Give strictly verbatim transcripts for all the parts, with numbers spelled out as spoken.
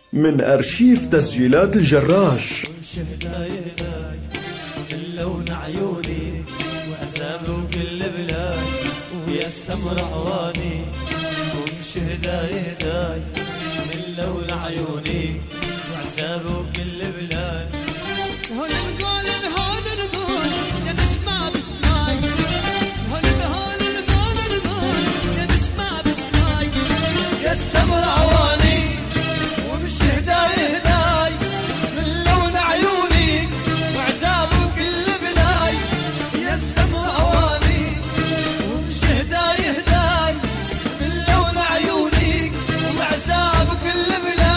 من أرشيف تسجيلات الجراش. اللون عيوني وعذابه كل بلاد ويا السمر عواني ومش هداي هداي من لون عيوني وعذابه كل بلاد. هون نقول هون نقول يا نسمع بسماي، هون هون نقول نقول يا نسمع بسماي، يا السمر عواني ومش هداي هداي من لون عيوني وعذابه كل بلاي. يا السمر عواني ومش هداي هداي من لون عيوني وعذابه كل بلاي.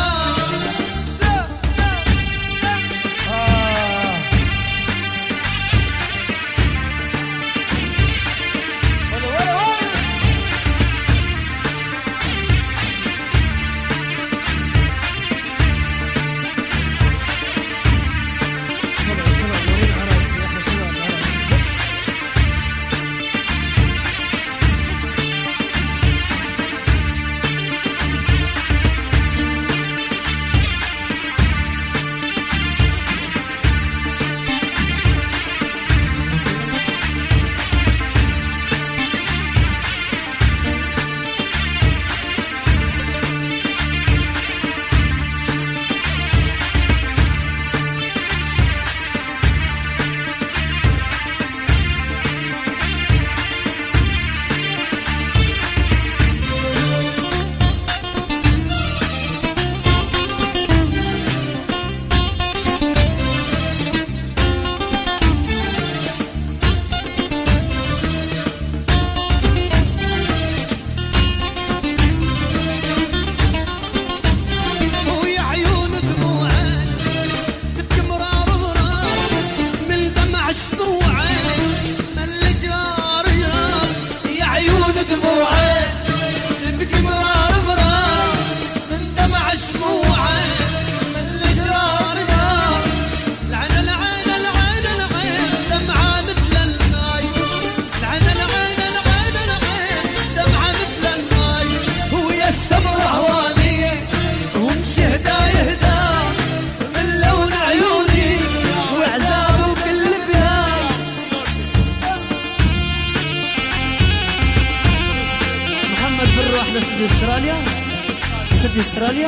استراليا سد استراليا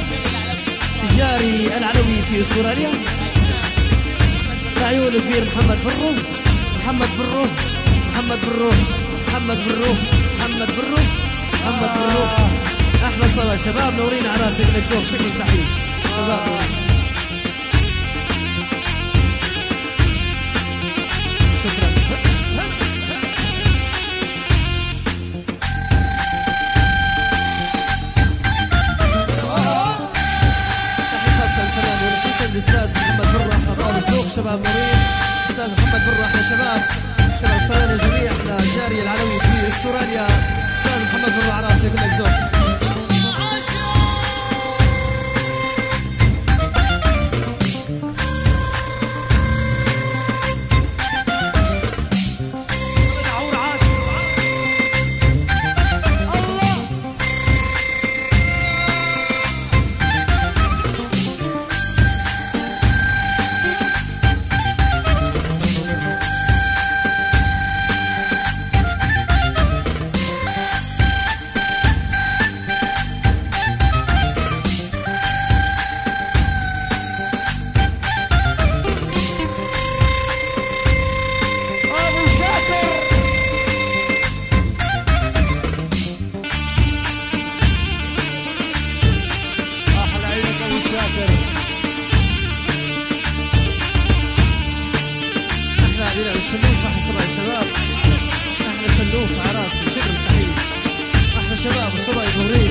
جاري العلوي في استراليا. عيون كبير محمد برو محمد برو محمد برو محمد برو محمد برو محمد برو احلى صلاة شباب نورين على راسك لك شكل تحية شباب. الأستاذ محمد برو أحلى طال الذوق شباب نورين. الأستاذ محمد برو أحلى شباب شباب فنان الجميع أحلى جاري العلوي في استراليا. الأستاذ محمد برو على راسي يقول لك ذوق. شباب الصبايا نورين.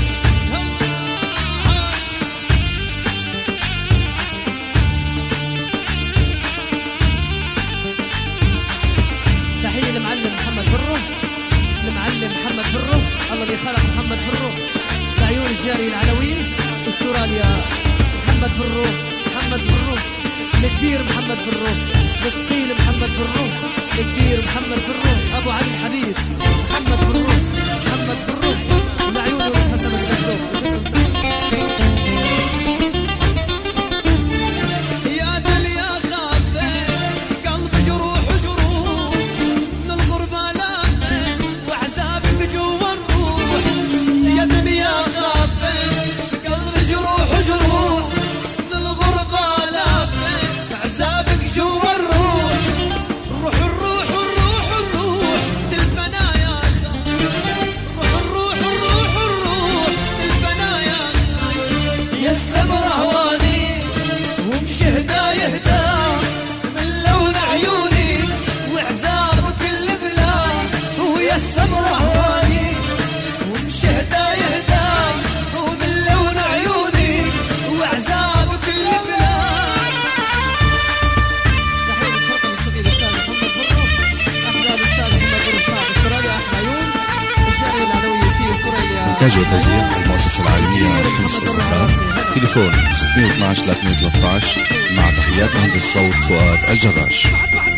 تحية لمعلم محمد برو لمعلم محمد برو الله اللي خلق محمد برو لعيون الجاري العلوي استراليا. محمد برو محمد برو الكبير محمد برو الثقيل محمد برو الكبير محمد برو ابو علي الحديد محمد برو محمد برو لعيونه حسب الدكتور. إنتاج وتوزيع المؤسسة العالمية لحمص الزهراء. تليفون ستمية واثناشر ثلاثمية وثلاثة عشر. مع تحيات مهندس الصوت فؤاد الجراش.